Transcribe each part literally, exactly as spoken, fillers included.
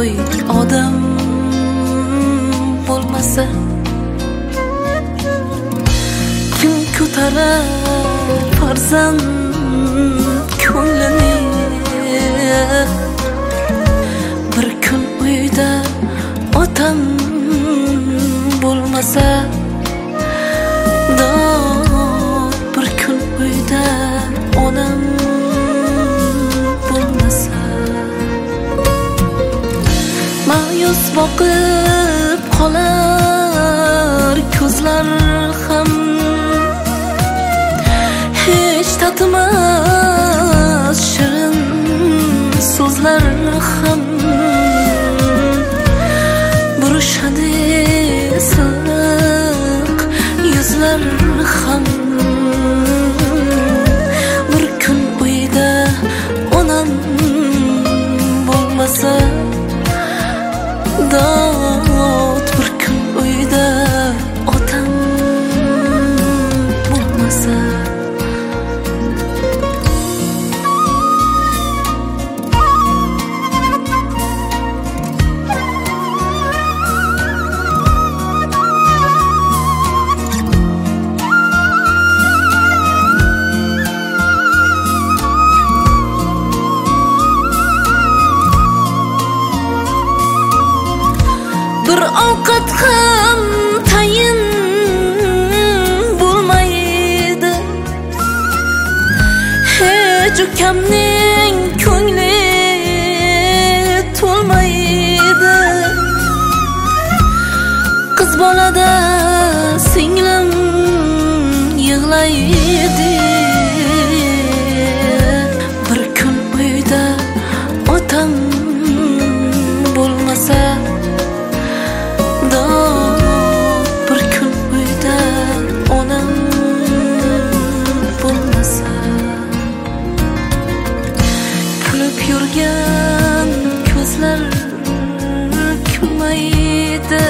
to'y odam bo'lmasa, kim ko'tarar farzand ko'nglini? Bir kun uyda otam bo'lmasa, dod bir kun uyda onam bo'lmasa, ma'yus boqib qolar ko'zlar ham, hech tatmas shirin so'zlar ham, burishadi silliq yuzlar ham. Bir kun uyda onam bo'lmasa, dod bir kun uyda otam bo'lmasa. Bir ovqat ham tayin bo'lmaydi, hech ukamning ko'ngli to'lmaydi. Qiz bolada singlim yig'laydi, bir kun uyda otam bo'lmasa, bir kun uyda onam bo'lmasa. Kulib yurgan ko'zlar kulmaydi,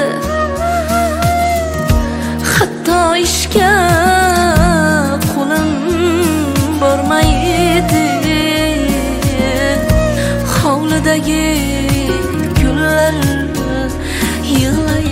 hatto ishga qo'lim bormaydi. Hovlidagi gullar yig'laydi,